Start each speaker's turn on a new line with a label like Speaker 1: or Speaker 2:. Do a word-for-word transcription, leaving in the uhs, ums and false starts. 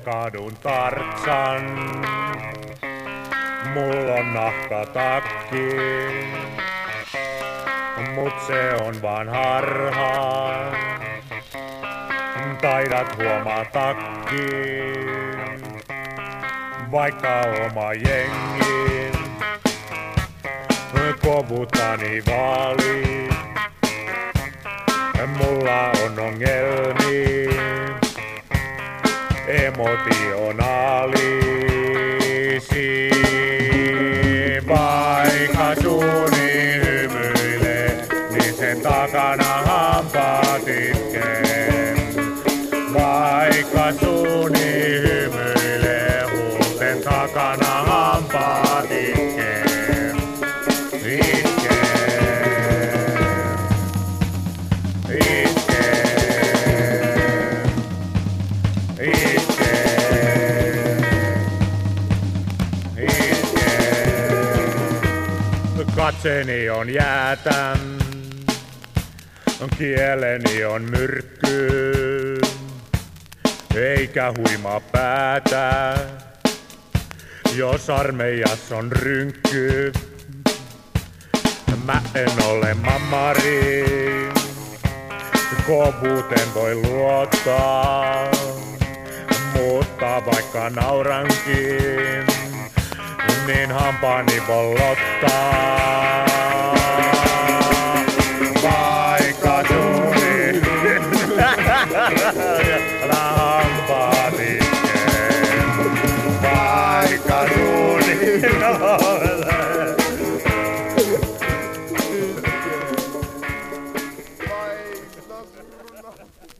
Speaker 1: kadun Tarzan. Mulla on nahkatakki, mut se on vaan harha. Taidat huomatakin, vaikka oma jengi kovutani vaali. Mulla on ongelmia emotionaalisi, vaikka suuni hymyilee, niin sen takana hampaat itkee. Vaikka suuni hymyilee, huulten takana hampaat itkee. Itkee. Itkee. Itkee. Itkee. Katseeni on jäätä, kieleni on myrkky, eikä huima päätä, jos armeijassa on rynkky. Mä en ole mammari, kovuuteen voi luottaa, mutta vaikka naurankin, niin hampaani vollottaa. Vaikka suuni älä hampaat itkee. Vaikka suuni
Speaker 2: Vai, no, no.